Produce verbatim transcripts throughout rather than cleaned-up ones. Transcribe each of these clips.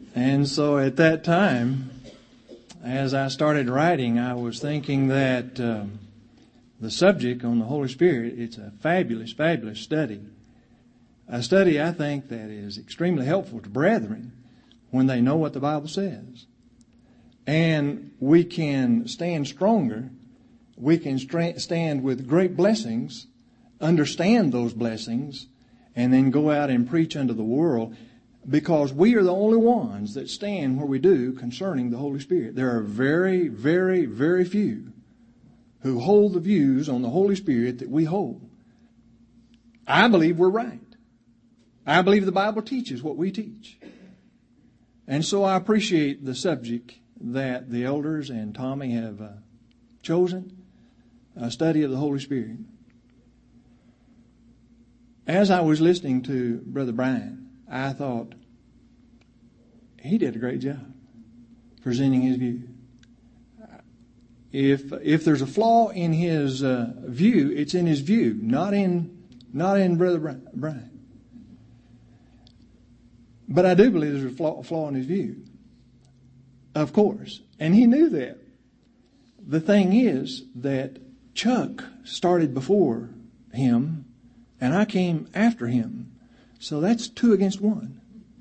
And so at that time, as I started writing, I was thinking that um, the subject on the Holy Spirit, it's a fabulous, fabulous study. A study, I think, that is extremely helpful to brethren when they know what the Bible says. And we can stand stronger. We can stra- stand with great blessings, understand those blessings, and then go out and preach unto the world, because we are the only ones that stand where we do concerning the Holy Spirit. There are very, very, very few who hold the views on the Holy Spirit that we hold. I believe we're right. I believe the Bible teaches what we teach. And so I appreciate the subject that the elders and Tommy have uh, chosen, a study of the Holy Spirit. As I was listening to Brother Brian, I thought he did a great job presenting his view. If if there's a flaw in his uh, view, it's in his view, not in not in Brother Brian. But I do believe there's a flaw, a flaw in his view, of course, and he knew that. The thing is that Chuck started before him, and I came after him, so that's two against one.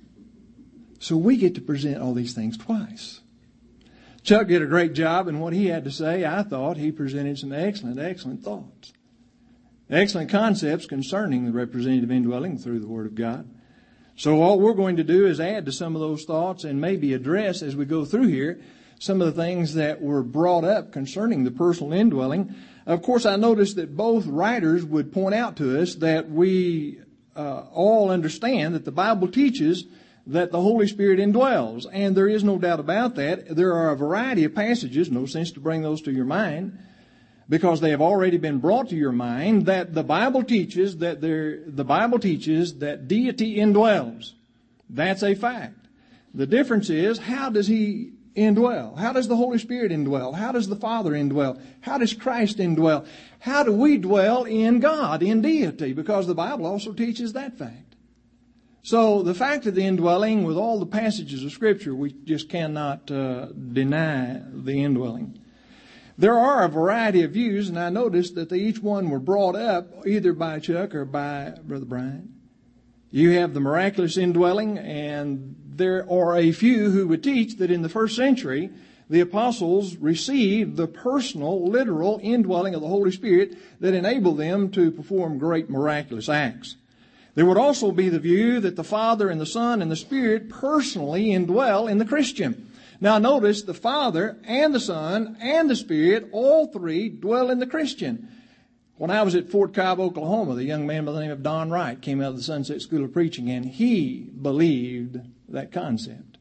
So we get to present all these things twice. Chuck did a great job in what he had to say. I thought he presented some excellent, excellent thoughts. Excellent concepts concerning the representative indwelling through the Word of God. So all we're going to do is add to some of those thoughts and maybe address as we go through here some of the things that were brought up concerning the personal indwelling. Of course, I noticed that both writers would point out to us that we uh, all understand that the Bible teaches that the Holy Spirit indwells. And there is no doubt about that. There are a variety of passages, no sense to bring those to your mind, because they have already been brought to your mind, that the Bible teaches that there, the Bible teaches that deity indwells. That's a fact. The difference is, how does He indwell? How does the Holy Spirit indwell? How does the Father indwell? How does Christ indwell? How do we dwell in God, in deity? Because the Bible also teaches that fact. So the fact of the indwelling, with all the passages of Scripture, we just cannot uh, deny the indwelling. There are a variety of views, and I noticed that they each one were brought up either by Chuck or by Brother Brian. You have the miraculous indwelling, and there are a few who would teach that in the first century, the apostles received the personal, literal indwelling of the Holy Spirit that enabled them to perform great miraculous acts. There would also be the view that the Father and the Son and the Spirit personally indwell in the Christian. Now notice, the Father and the Son and the Spirit, all three dwell in the Christian. When I was at Fort Cobb, Oklahoma, the young man by the name of Don Wright came out of the Sunset School of Preaching, and he believed that concept.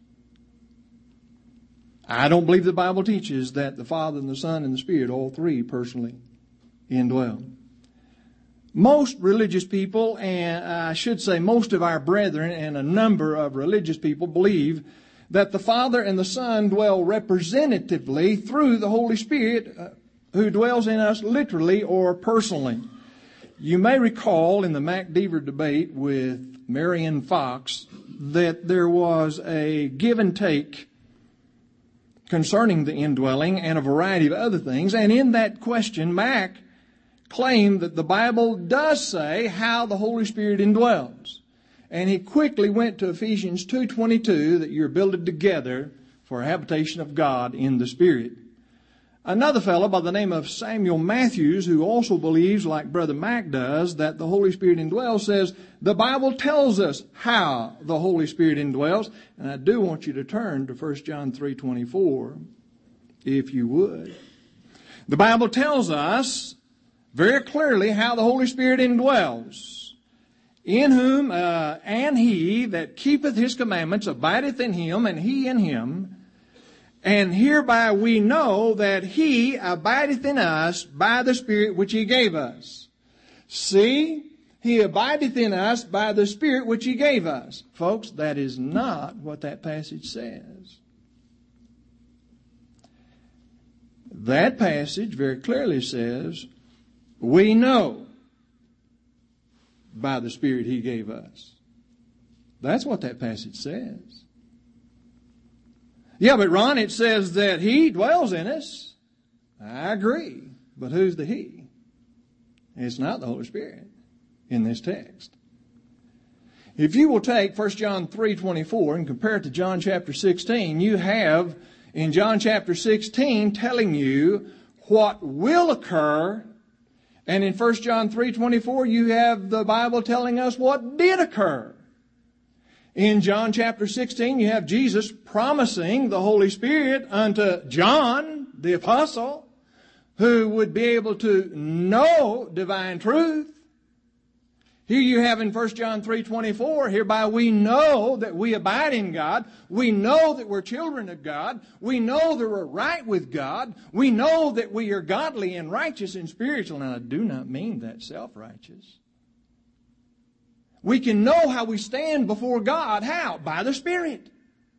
I don't believe the Bible teaches that the Father and the Son and the Spirit, all three, personally indwell. Most religious people, and I should say most of our brethren and a number of religious people, believe that the Father and the Son dwell representatively through the Holy Spirit, uh, who dwells in us literally or personally. You may recall in the MacDeaver debate with Marion Fox that there was a give and take concerning the indwelling and a variety of other things. And in that question, Mac claimed that the Bible does say how the Holy Spirit indwells. And he quickly went to Ephesians two twenty-two, that you're builded together for a habitation of God in the Spirit. Another fellow by the name of Samuel Matthews, who also believes, like Brother Mac does, that the Holy Spirit indwells, says the Bible tells us how the Holy Spirit indwells. And I do want you to turn to First John three twenty-four, if you would. The Bible tells us very clearly how the Holy Spirit indwells. In whom, uh, and he that keepeth his commandments abideth in him, and he in him. And hereby we know that he abideth in us by the Spirit which he gave us. See, he abideth in us by the Spirit which he gave us. Folks, that is not what that passage says. That passage very clearly says, we know by the Spirit he gave us. That's what that passage says. Yeah, but Ron, it says that He dwells in us. I agree. But who's the He? It's not the Holy Spirit in this text. If you will take First John three twenty-four and compare it to John chapter sixteen, you have in John chapter sixteen telling you what will occur. And in First John three twenty-four, you have the Bible telling us what did occur. In John chapter sixteen, you have Jesus promising the Holy Spirit unto John, the apostle, who would be able to know divine truth. Here you have in First John three twenty-four, hereby we know that we abide in God. We know that we're children of God. We know that we're right with God. We know that we are godly and righteous and spiritual. And I do not mean that self-righteous. We can know how we stand before God. How? By the Spirit.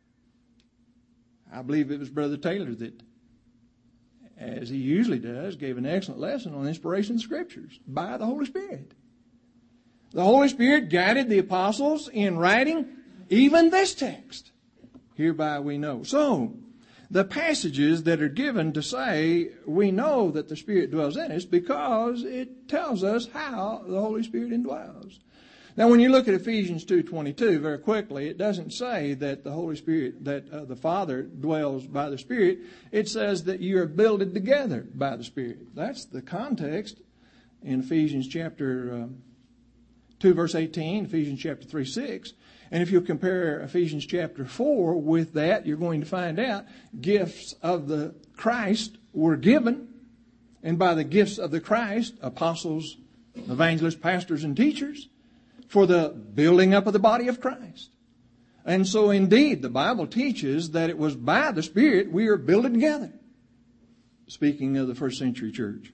I believe it was Brother Taylor that, as he usually does, gave an excellent lesson on inspiration of the Scriptures. By the Holy Spirit. The Holy Spirit guided the apostles in writing even this text. Hereby we know. So, the passages that are given to say we know that the Spirit dwells in us because it tells us how the Holy Spirit indwells. Now, when you look at Ephesians two twenty-two, very quickly, it doesn't say that the Holy Spirit, that uh, the Father dwells by the Spirit. It says that you are builded together by the Spirit. That's the context in Ephesians chapter um, two, verse eighteen, Ephesians chapter three, six. And if you compare Ephesians chapter four with that, you're going to find out gifts of the Christ were given. And by the gifts of the Christ, apostles, evangelists, pastors, and teachers, for the building up of the body of Christ. And so indeed, the Bible teaches that it was by the Spirit we are builded together. Speaking of the first century church.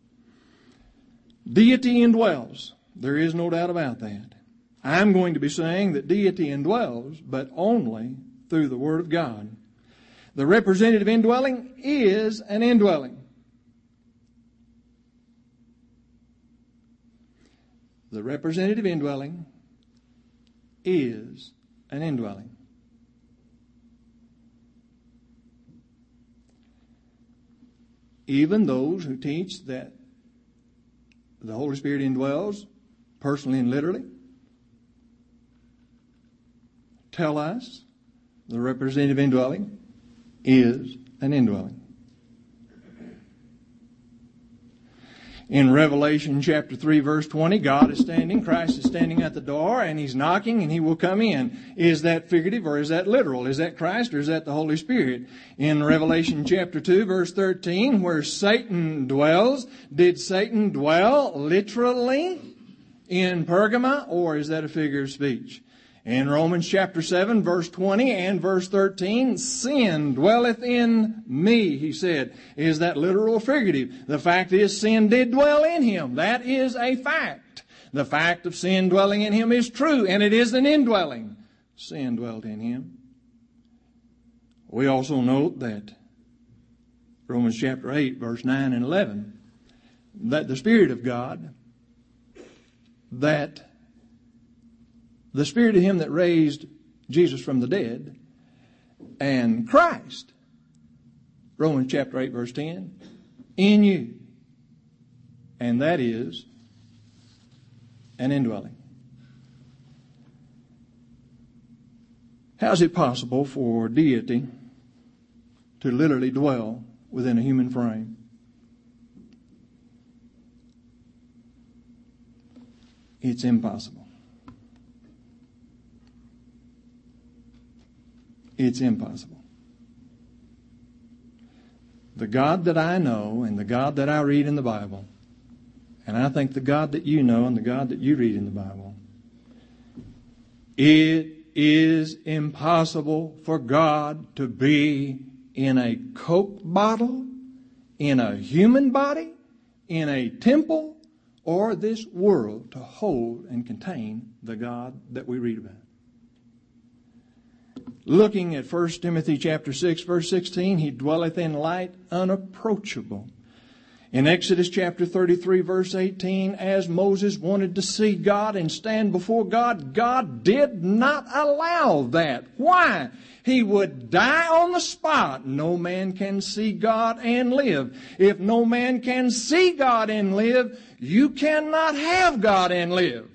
Deity indwells. There is no doubt about that. I'm going to be saying that deity indwells, but only through the Word of God. The representative indwelling is an indwelling. The representative indwelling is an indwelling. Even those who teach that the Holy Spirit indwells personally and literally tell us the representative indwelling is an indwelling. In Revelation chapter three, verse twenty, God is standing, Christ is standing at the door, and He's knocking, and He will come in. Is that figurative or is that literal? Is that Christ or is that the Holy Spirit? In Revelation chapter two, verse thirteen, where Satan dwells, did Satan dwell literally in Pergama, or is that a figure of speech? In Romans chapter seven, verse twenty and verse thirteen, sin dwelleth in me, he said. Is that literal or figurative? The fact is, sin did dwell in him. That is a fact. The fact of sin dwelling in him is true, and it is an indwelling. Sin dwelt in him. We also note that Romans chapter eight, verse nine and eleven, that the Spirit of God, that the Spirit of Him that raised Jesus from the dead, and Christ, Romans chapter eight, verse ten, in you. And that is an indwelling. How is it possible for deity to literally dwell within a human frame? It's impossible. It's impossible. The God that I know and the God that I read in the Bible, and I think the God that you know and the God that you read in the Bible, it is impossible for God to be in a Coke bottle, in a human body, in a temple, or this world to hold and contain the God that we read about. Looking at First Timothy chapter six, verse sixteen, He dwelleth in light unapproachable. In Exodus chapter thirty-three, verse eighteen, as Moses wanted to see God and stand before God, God did not allow that. Why? He would die on the spot. No man can see God and live. If no man can see God and live, you cannot have God and live.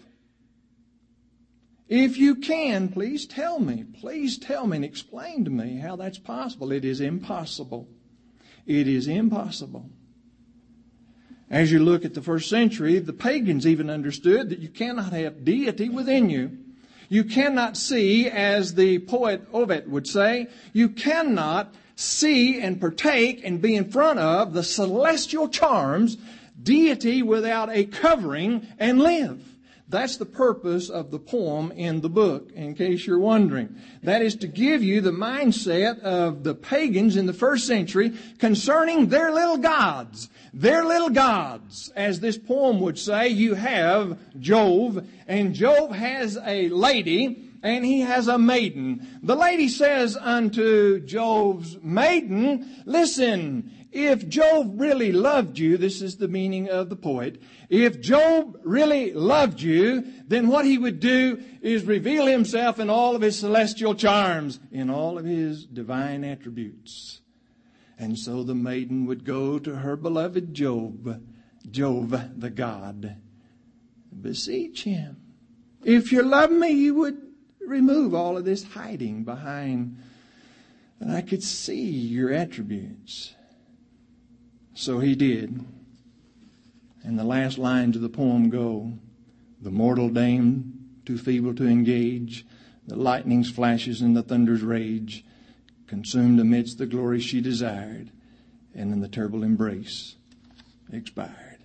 If you can, please tell me. Please tell me and explain to me how that's possible. It is impossible. It is impossible. As you look at the first century, the pagans even understood that you cannot have deity within you. You cannot see, as the poet Ovid would say, you cannot see and partake and be in front of the celestial charms, deity without a covering, and live. That's the purpose of the poem in the book, in case you're wondering. That is to give you the mindset of the pagans in the first century concerning their little gods. Their little gods. As this poem would say, you have Jove, and Jove has a lady, and he has a maiden. The lady says unto Jove's maiden, listen, if Job really loved you, this is the meaning of the poet, if Job really loved you, then what he would do is reveal himself in all of his celestial charms, in all of his divine attributes. And so the maiden would go to her beloved Job, Jove the god, beseech him. If you love me, you would remove all of this hiding behind, and I could see your attributes. So he did. And the last lines of the poem go, the mortal dame, too feeble to engage, the lightning's flashes and the thunder's rage, consumed amidst the glory she desired, and in the terrible embrace expired.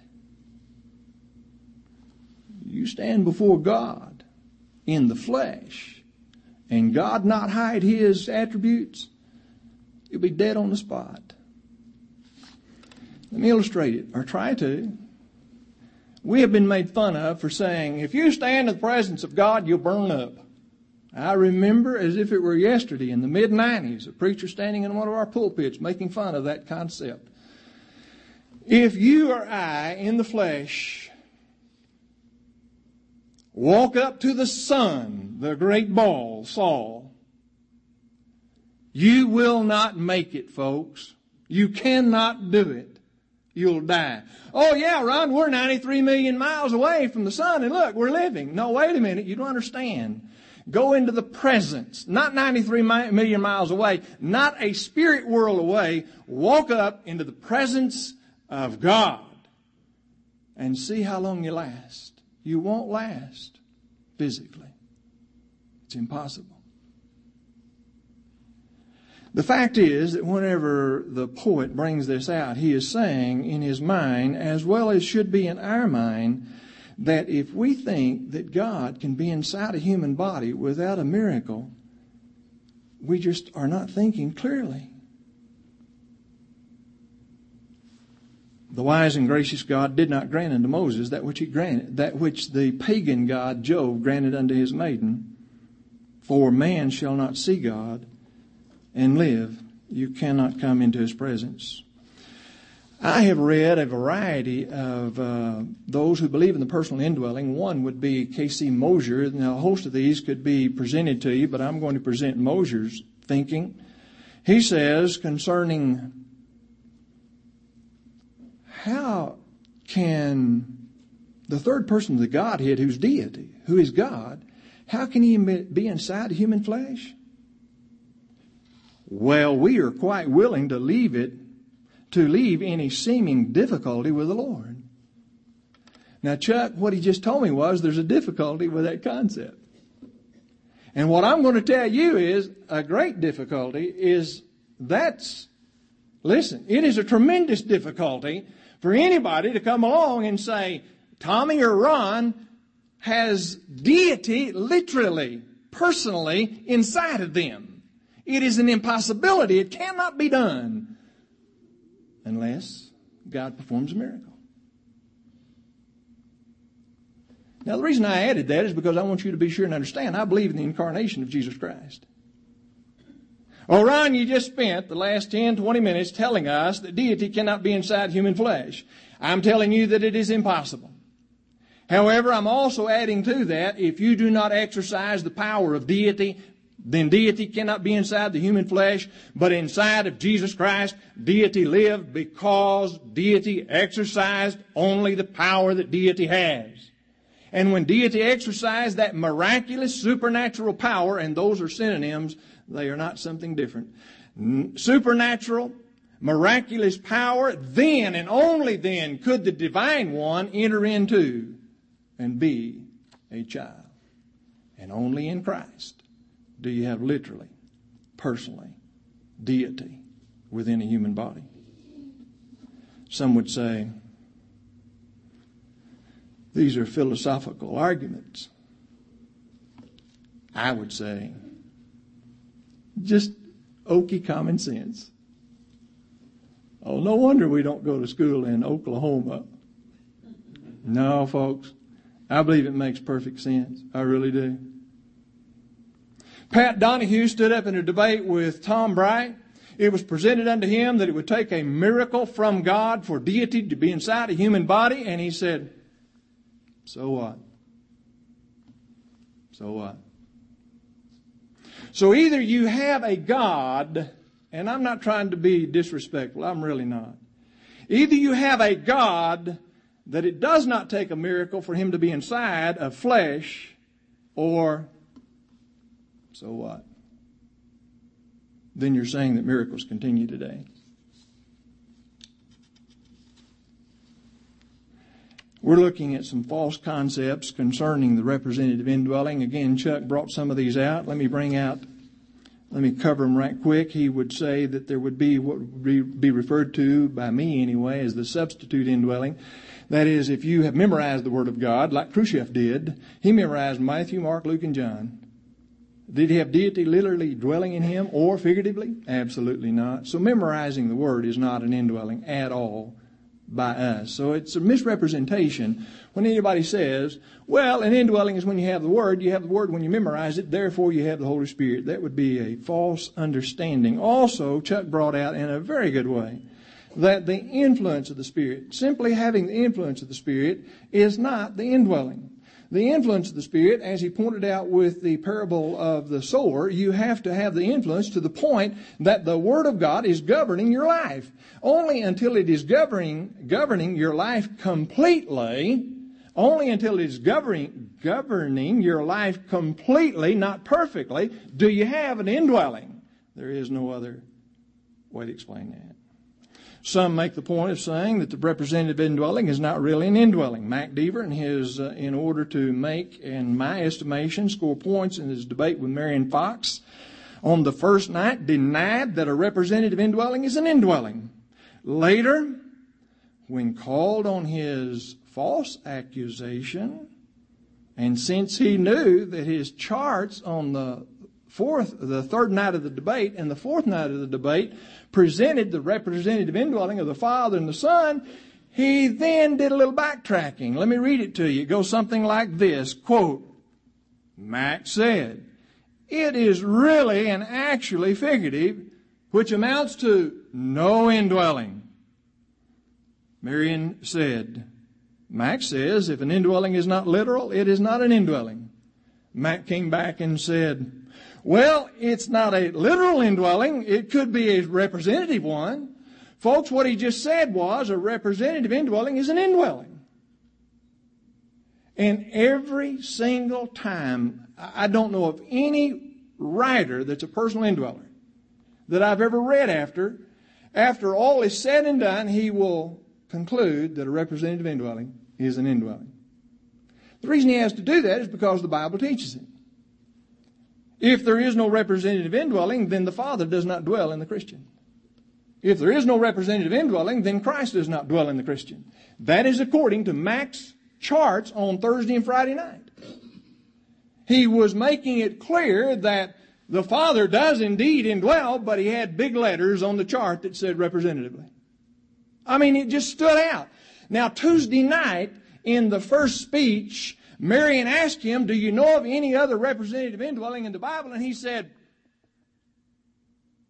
You stand before God in the flesh, and God not hide his attributes, you'll be dead on the spot. Let me illustrate it, or try to. We have been made fun of for saying, if you stand in the presence of God, you'll burn up. I remember as if it were yesterday in the mid nineties, a preacher standing in one of our pulpits making fun of that concept. If you or I, in the flesh, walk up to the sun, the great ball, Saul, you will not make it, folks. You cannot do it. You'll die. Oh yeah, Ron, we're ninety-three million miles away from the sun, and look, we're living. No, wait a minute, you don't understand. Go into the presence, not ninety-three million miles away, not a spirit world away. Walk up into the presence of God and see how long you last. You won't last physically. It's impossible. The fact is that whenever the poet brings this out, he is saying in his mind, as well as should be in our mind, that if we think that God can be inside a human body without a miracle, we just are not thinking clearly. The wise and gracious God did not grant unto Moses that which he granted, that which the pagan god Jove granted unto his maiden. For man shall not see God and live. You cannot come into his presence. I have read a variety of uh, those who believe in the personal indwelling. One would be K C Mosier. Now, a host of these could be presented to you, but I'm going to present Mosier's thinking. He says concerning how can the third person of the Godhead, who's deity, who is God, how can he be inside human flesh? Well, we are quite willing to leave it, to leave any seeming difficulty with the Lord. Now, Chuck, what he just told me was there's a difficulty with that concept. And what I'm going to tell you is a great difficulty is that's, listen, it is a tremendous difficulty for anybody to come along and say, Tommy or Ron has deity literally, personally inside of them. It is an impossibility. It cannot be done unless God performs a miracle. Now, the reason I added that is because I want you to be sure and understand I believe in the incarnation of Jesus Christ. Oh, Ron, you just spent the last ten, twenty minutes telling us that deity cannot be inside human flesh. I'm telling you that it is impossible. However, I'm also adding to that, if you do not exercise the power of deity, then deity cannot be inside the human flesh, but inside of Jesus Christ, deity lived because deity exercised only the power that deity has. And when deity exercised that miraculous supernatural power, and those are synonyms, they are not something different. Supernatural, miraculous power, then and only then could the divine one enter into and be a child. And only in Christ do you have literally, personally, deity within a human body. Some would say, these are philosophical arguments. I would say, just okie common sense. Oh, no wonder we don't go to school in Oklahoma. No, folks, I believe it makes perfect sense. I really do. Pat Donahue stood up in a debate with Tom Bright. It was presented unto him that it would take a miracle from God for deity to be inside a human body, and he said, so what? So what? So either you have a God, and I'm not trying to be disrespectful, I'm really not. Either you have a God that it does not take a miracle for him to be inside of flesh, or so what? Then you're saying that miracles continue today. We're looking at some false concepts concerning the representative indwelling. Again, Chuck brought some of these out. Let me bring out, let me cover them right quick. He would say that there would be what would be referred to, by me anyway, as the substitute indwelling. That is, if you have memorized the Word of God, like Khrushchev did, he memorized Matthew, Mark, Luke, and John. Did he have deity literally dwelling in him or figuratively? Absolutely not. So memorizing the Word is not an indwelling at all by us. So it's a misrepresentation when anybody says, well, an indwelling is when you have the Word. You have the Word when you memorize it. Therefore, you have the Holy Spirit. That would be a false understanding. Also, Chuck brought out in a very good way that the influence of the Spirit, simply having the influence of the Spirit, is not the indwelling. The influence of the Spirit, as he pointed out with the parable of the sower, you have to have the influence to the point that the Word of God is governing your life. Only until it is governing, governing your life completely, only until it is governing, governing your life completely, not perfectly, do you have an indwelling. There is no other way to explain that. Some make the point of saying that the representative indwelling is not really an indwelling. Mac Deaver, in his, uh, in order to make, in my estimation, score points in his debate with Marion Fox, on the first night denied that a representative indwelling is an indwelling. Later, when called on his false accusation, and since he knew that his charts on the fourth, the third night of the debate and the fourth night of the debate presented the representative indwelling of the Father and the Son, he then did a little backtracking. Let me read it to you. It goes something like this, quote, Mac said, it is really and actually figurative, which amounts to no indwelling. Marion said, Mac says, if an indwelling is not literal, it is not an indwelling. Mac came back and said, well, it's not a literal indwelling. It could be a representative one. Folks, what he just said was a representative indwelling is an indwelling. And every single time, I don't know of any writer that's a personal indweller that I've ever read after, after all is said and done, he will conclude that a representative indwelling is an indwelling. The reason he has to do that is because the Bible teaches it. If there is no representative indwelling, then the Father does not dwell in the Christian. If there is no representative indwelling, then Christ does not dwell in the Christian. That is according to Mac's charts on Thursday and Friday night. He was making it clear that the Father does indeed indwell, but he had big letters on the chart that said representatively. I mean, it just stood out. Now, Tuesday night, in the first speech, Marion asked him, do you know of any other representative indwelling in the Bible? And he said,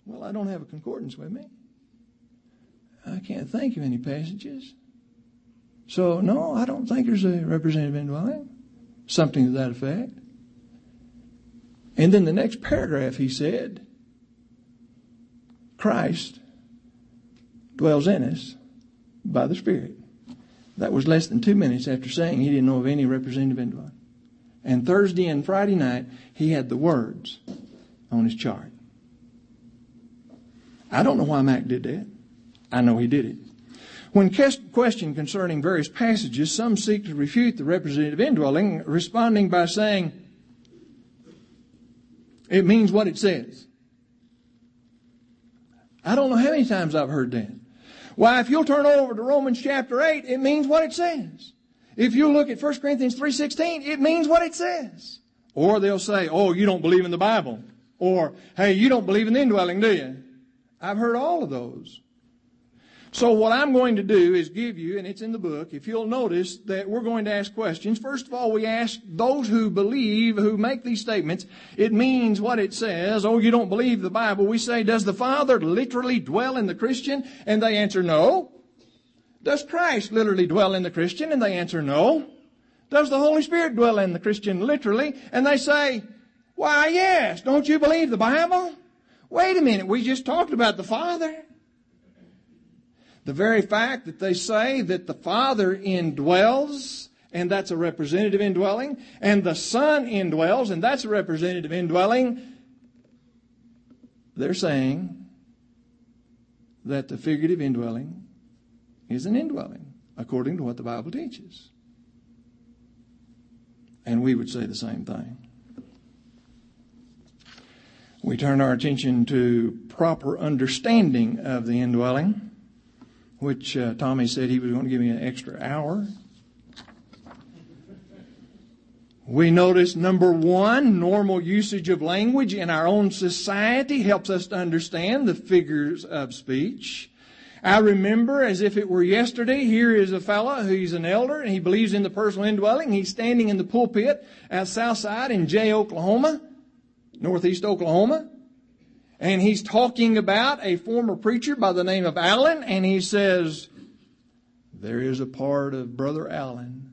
Well, I don't have a concordance with me. I can't think of any passages. So, no, I don't think there's a representative indwelling. Something to that effect. And then the next paragraph he said, Christ dwells in us by the Spirit. That was less than two minutes after saying he didn't know of any representative indwelling. And Thursday and Friday night, he had the words on his chart. I don't know why Mac did that. I know he did it. When questioned concerning various passages, some seek to refute the representative indwelling, responding by saying, it means what it says. I don't know how many times I've heard that. Why, if you'll turn over to Romans chapter eight, it means what it says. If you look at First Corinthians three sixteen, it means what it says. Or they'll say, oh, you don't believe in the Bible. Or, hey, you don't believe in the indwelling, do you? I've heard all of those. So what I'm going to do is give you, and it's in the book, if you'll notice that we're going to ask questions. First of all, we ask those who believe, who make these statements, it means what it says. Oh, you don't believe the Bible. We say, does the Father literally dwell in the Christian? And they answer, no. Does Christ literally dwell in the Christian? And they answer, no. Does the Holy Spirit dwell in the Christian literally? And they say, why, yes. Don't you believe the Bible? Wait a minute. We just talked about the Father. The very fact that they say that the Father indwells, and that's a representative indwelling, and the Son indwells, and that's a representative indwelling, they're saying that the figurative indwelling is an indwelling, according to what the Bible teaches. And we would say the same thing. We turn our attention to proper understanding of the indwelling, which uh, Tommy said he was going to give me an extra hour. We notice, number one, normal usage of language in our own society helps us to understand the figures of speech. I remember, as if it were yesterday, here is a fellow who's an elder, and he believes in the personal indwelling. He's standing in the pulpit at Southside in Jay, Oklahoma, northeast Oklahoma. And he's talking about a former preacher by the name of Allen, and he says, there is a part of Brother Allen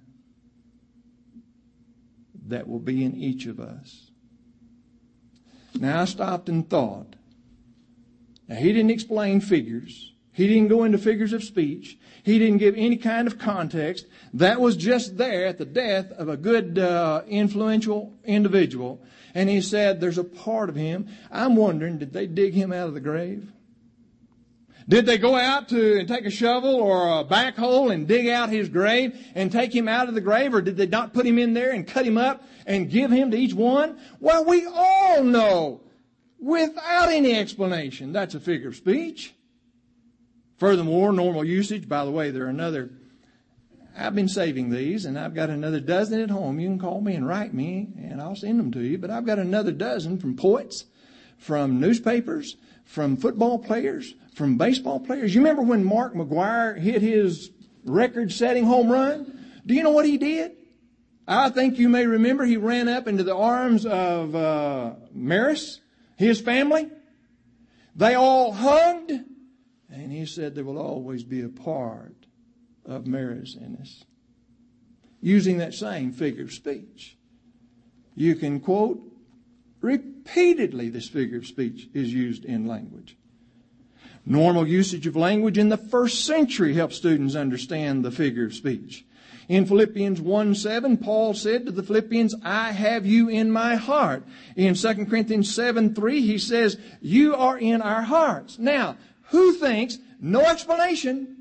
that will be in each of us. Now I stopped and thought. Now he didn't explain figures. He didn't go into figures of speech. He didn't give any kind of context. That was just there at the death of a good, uh, influential individual. And he said, there's a part of him. I'm wondering, did they dig him out of the grave? Did they go out to and take a shovel or a backhoe and dig out his grave and take him out of the grave? Or did they not put him in there and cut him up and give him to each one? Well, we all know, without any explanation, that's a figure of speech. Furthermore, normal usage, by the way, there are another, I've been saving these, and I've got another dozen at home. You can call me and write me, and I'll send them to you. But I've got another dozen from poets, from newspapers, from football players, from baseball players. You remember when Mark McGwire hit his record-setting home run? Do you know what he did? I think you may remember he ran up into the arms of uh, Maris, his family. They all hugged. And he said there will always be a part of Maris in us. Using that same figure of speech. You can quote repeatedly this figure of speech is used in language. Normal usage of language in the first century helps students understand the figure of speech. In Philippians one seven, Paul said to the Philippians, I have you in my heart. In Second Corinthians seven three, he says, you are in our hearts. Now, who thinks, no explanation,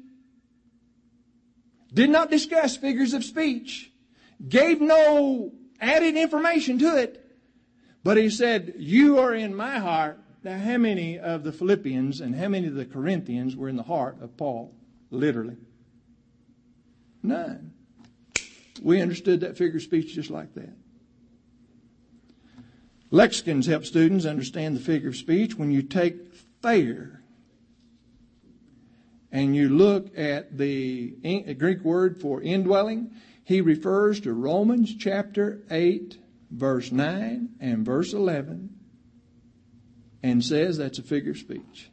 did not discuss figures of speech, gave no added information to it, but he said, you are in my heart. Now, how many of the Philippians and how many of the Corinthians were in the heart of Paul? Literally. None. We understood that figure of speech just like that. Lexicons help students understand the figure of speech. When you take Thayer and you look at the Greek word for indwelling, he refers to Romans chapter eight, verse nine and verse eleven. and says that's a figure of speech.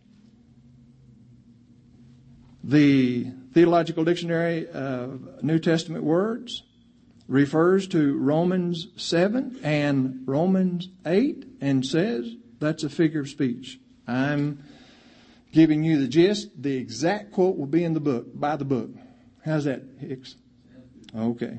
The Theological Dictionary of New Testament Words refers to Romans seven and Romans eight and says that's a figure of speech. I'm giving you the gist. The exact quote will be in the book, by the book. How's that, Hicks? Okay.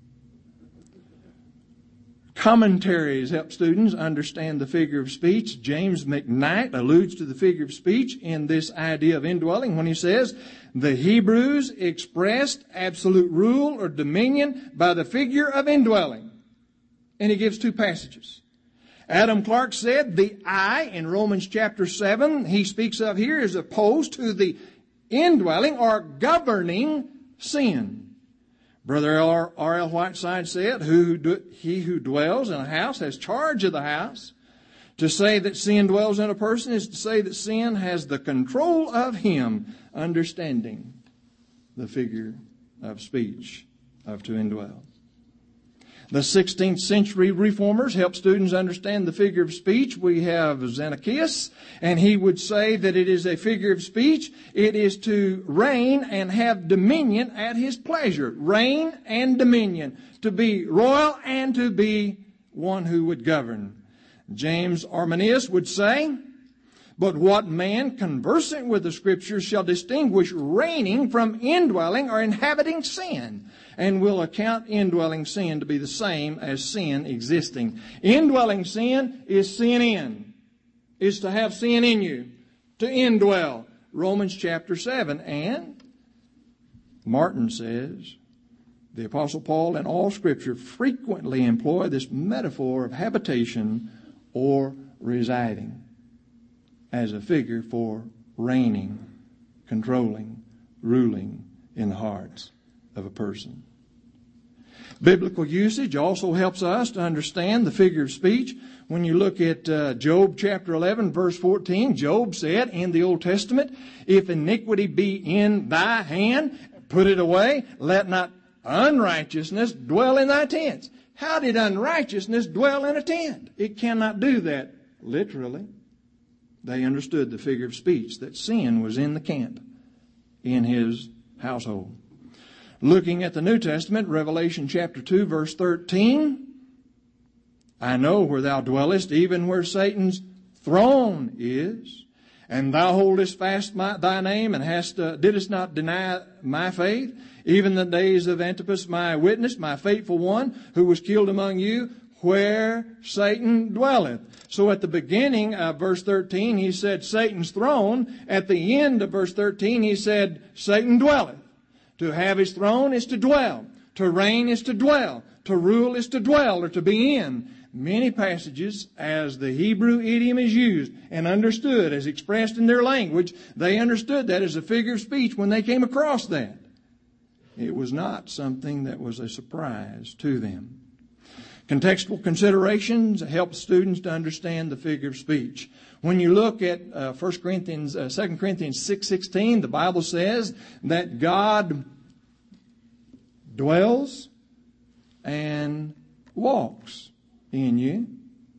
Commentaries help students understand the figure of speech. James McKnight alludes to the figure of speech in this idea of indwelling when he says, the Hebrews expressed absolute rule or dominion by the figure of indwelling. And he gives two passages. Adam Clarke said the I in Romans chapter seven he speaks of here is opposed to the indwelling or governing sin. Brother R L Whiteside said, who do, he who dwells in a house has charge of the house. To say that sin dwells in a person is to say that sin has the control of him, understanding the figure of speech of to indwell. The sixteenth century reformers help students understand the figure of speech. We have Xenocrates, and he would say that it is a figure of speech. It is to reign and have dominion at his pleasure. Reign and dominion. To be royal and to be one who would govern. James Arminius would say, but what man conversant with the Scriptures shall distinguish reigning from indwelling or inhabiting sin, and will account indwelling sin to be the same as sin existing. Indwelling sin is sin in, is to have sin in you, to indwell. Romans chapter seven. And Martin says, the Apostle Paul in all Scripture frequently employ this metaphor of habitation or residing as a figure for reigning, controlling, ruling in the hearts of a person. Biblical usage also helps us to understand the figure of speech. When you look at uh, Job chapter eleven, verse fourteen, Job said in the Old Testament, if iniquity be in thy hand, put it away. Let not unrighteousness dwell in thy tents. How did unrighteousness dwell in a tent? It cannot do that literally. They understood the figure of speech, that sin was in the camp, in his household. Looking at the New Testament, Revelation chapter two, verse thirteen, I know where thou dwellest, even where Satan's throne is, and thou holdest fast my, thy name, and hast uh, didst not deny my faith, even the days of Antipas, my witness, my faithful one, who was killed among you, where Satan dwelleth. So at the beginning of verse thirteen, he said Satan's throne. At the end of verse thirteen, he said Satan dwelleth. To have his throne is to dwell. To reign is to dwell. To rule is to dwell or to be in. Many passages, as the Hebrew idiom is used and understood as expressed in their language, they understood that as a figure of speech when they came across that. It was not something that was a surprise to them. Contextual considerations help students to understand the figure of speech. When you look at uh, First Corinthians, uh, Second Corinthians six sixteen, the Bible says that God dwells and walks in you.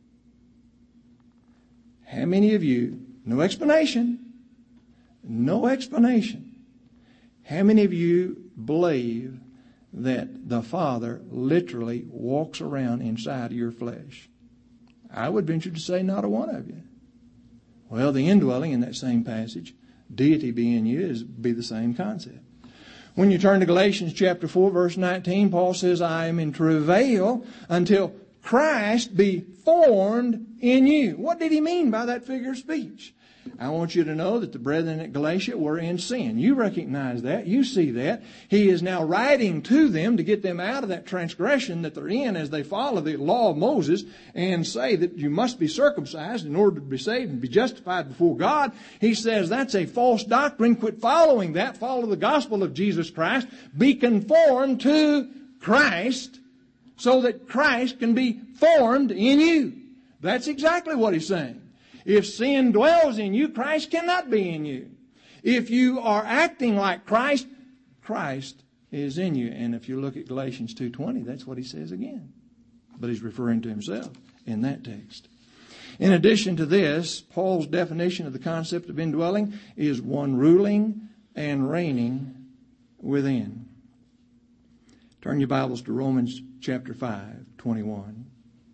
How many of you, no explanation, no explanation, how many of you believe that the Father literally walks around inside of your flesh? I would venture to say not a one of you. Well, the indwelling in that same passage, deity being you, is be the same concept. When you turn to Galatians chapter four, verse nineteen, Paul says, I am in travail until Christ be formed in you. What did he mean by that figure of speech? I want you to know that the brethren at Galatia were in sin. You recognize that. You see that. He is now writing to them to get them out of that transgression that they're in as they follow the law of Moses and say that you must be circumcised in order to be saved and be justified before God. He says that's a false doctrine. Quit following that. Follow the gospel of Jesus Christ. Be conformed to Christ so that Christ can be formed in you. That's exactly what he's saying. If sin dwells in you, Christ cannot be in you. If you are acting like Christ, Christ is in you. And if you look at Galatians two twenty, that's what he says again. But he's referring to himself in that text. In addition to this, Paul's definition of the concept of indwelling is one ruling and reigning within. Turn your Bibles to Romans chapter five, twenty-one.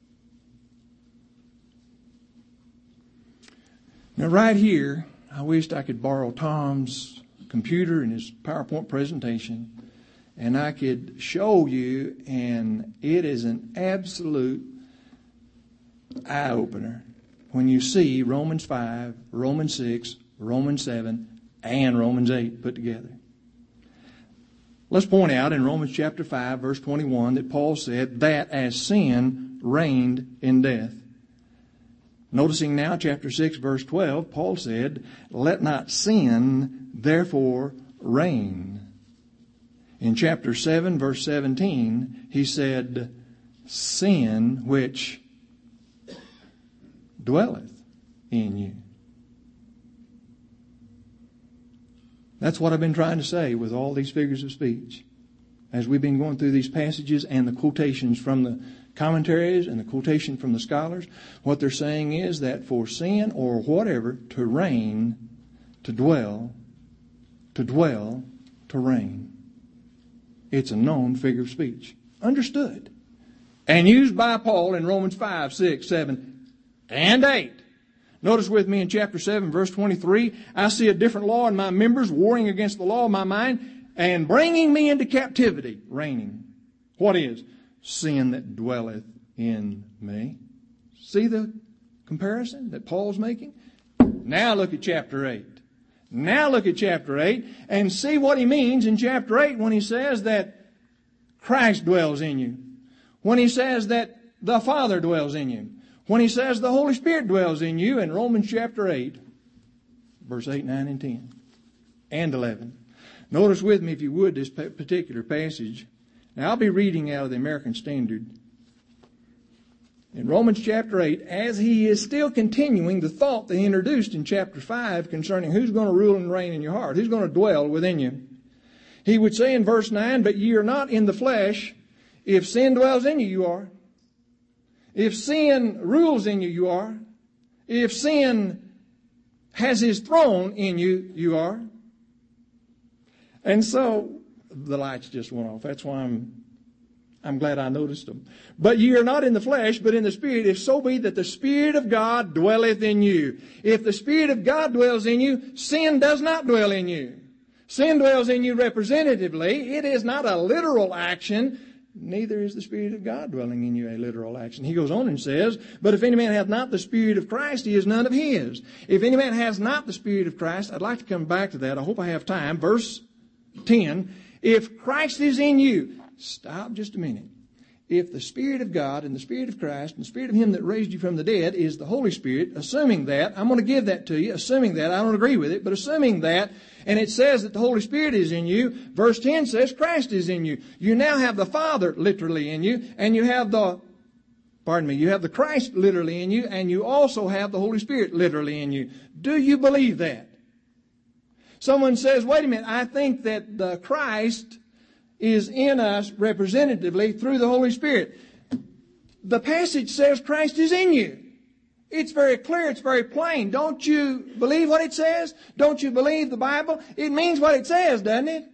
Now right here, I wished I could borrow Tom's computer and his PowerPoint presentation, and I could show you, and it is an absolute eye-opener when you see Romans five, Romans six, Romans seven, and Romans eight put together. Let's point out in Romans chapter five, verse twenty-one, that Paul said that as sin reigned in death. Noticing now chapter six, verse twelve, Paul said, let not sin therefore reign. In chapter seven, verse seventeen, he said, sin which dwelleth in you. That's what I've been trying to say with all these figures of speech. As we've been going through these passages and the quotations from the commentaries and the quotation from the scholars, what they're saying is that for sin or whatever to reign, to dwell, to dwell, to reign. It's a known figure of speech. Understood. And used by Paul in Romans five, six, seven, and eight. Notice with me in chapter seven, verse twenty-three, I see a different law in my members, warring against the law of my mind, and bringing me into captivity, reigning. What is? Sin that dwelleth in me. See the comparison that Paul's making? Now look at chapter eight. Now look at chapter eight and see what he means in chapter eight when he says that Christ dwells in you. When he says that the Father dwells in you. When he says the Holy Spirit dwells in you in Romans chapter eight, verse eight, nine, and ten, and eleven. Notice with me, if you would, this particular passage. Now, I'll be reading out of the American Standard. In Romans chapter eight, as he is still continuing the thought that he introduced in chapter five concerning who's going to rule and reign in your heart, who's going to dwell within you. He would say in verse nine, but ye are not in the flesh. If sin dwells in you, you are. If sin rules in you, you are. If sin has his throne in you, you are. And so, the lights just went off. That's why I'm I'm glad I noticed them. But ye are not in the flesh, but in the Spirit, if so be that the Spirit of God dwelleth in you. If the Spirit of God dwells in you, sin does not dwell in you. Sin dwells in you representatively. It is not a literal action. Neither is the Spirit of God dwelling in you a literal action. He goes on and says, but if any man hath not the Spirit of Christ, he is none of his. If any man has not the Spirit of Christ, I'd like to come back to that. I hope I have time. Verse ten, if Christ is in you, stop just a minute. If the Spirit of God and the Spirit of Christ and the Spirit of Him that raised you from the dead is the Holy Spirit, assuming that, I'm going to give that to you, assuming that, I don't agree with it, but assuming that, and it says that the Holy Spirit is in you, verse ten says Christ is in you. You now have the Father literally in you, and you have the, pardon me, you have the Christ literally in you, and you also have the Holy Spirit literally in you. Do you believe that? Someone says, wait a minute, I think that the Christ is in us representatively through the Holy Spirit. The passage says Christ is in you. It's very clear. It's very plain. Don't you believe what it says? Don't you believe the Bible? It means what it says, doesn't it?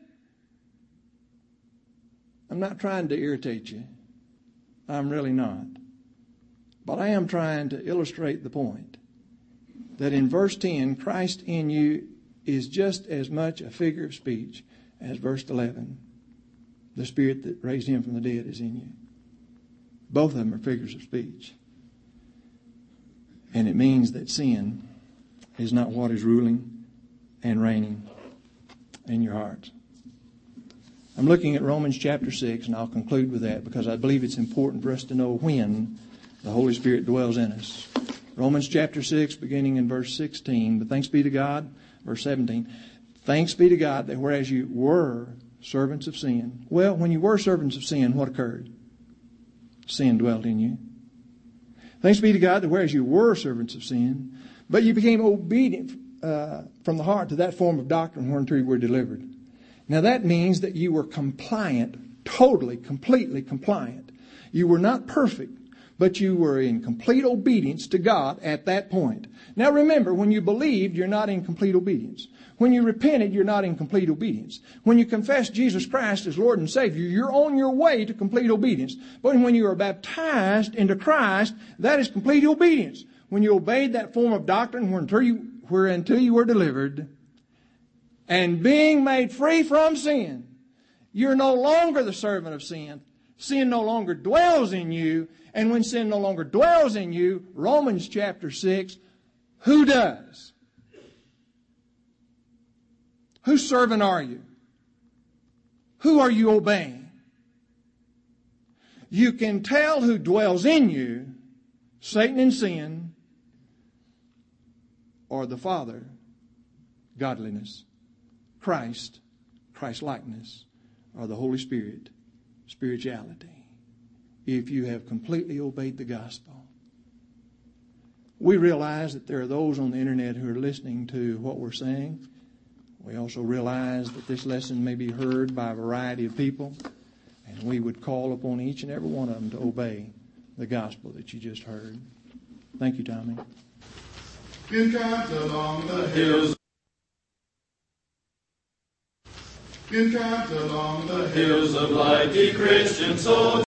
I'm not trying to irritate you. I'm really not. But I am trying to illustrate the point that in verse ten, Christ in you is just as much a figure of speech as verse eleven. The Spirit that raised Him from the dead is in you. Both of them are figures of speech. And it means that sin is not what is ruling and reigning in your hearts. I'm looking at Romans chapter six, and I'll conclude with that because I believe it's important for us to know when the Holy Spirit dwells in us. Romans chapter six, beginning in verse sixteen. But thanks be to God, verse seventeen. Thanks be to God that whereas you were servants of sin. Well, when you were servants of sin, what occurred? Sin dwelt in you. Thanks be to God that whereas you were servants of sin, but you became obedient uh, from the heart to that form of doctrine whereunto you were delivered. Now that means that you were compliant, totally, completely compliant. You were not perfect, but you were in complete obedience to God at that point. Now remember, when you believed, you're not in complete obedience. When you repented, you're not in complete obedience. When you confess Jesus Christ as Lord and Savior, you're on your way to complete obedience. But when you are baptized into Christ, that is complete obedience. When you obeyed that form of doctrine whereunto you, whereunto you were delivered, and being made free from sin, you're no longer the servant of sin. Sin no longer dwells in you. And when sin no longer dwells in you, Romans chapter six, who does? Whose servant are you? Who are you obeying? You can tell who dwells in you, Satan and sin, or the Father, godliness, Christ, Christ-likeness, or the Holy Spirit, spirituality, if you have completely obeyed the gospel. We realize that there are those on the internet who are listening to what we're saying. We also realize that this lesson may be heard by a variety of people, and we would call upon each and every one of them to obey the gospel that you just heard. Thank you, Tommy. Encamped along the hills, encamped along the hills of light, ye Christian soldiers.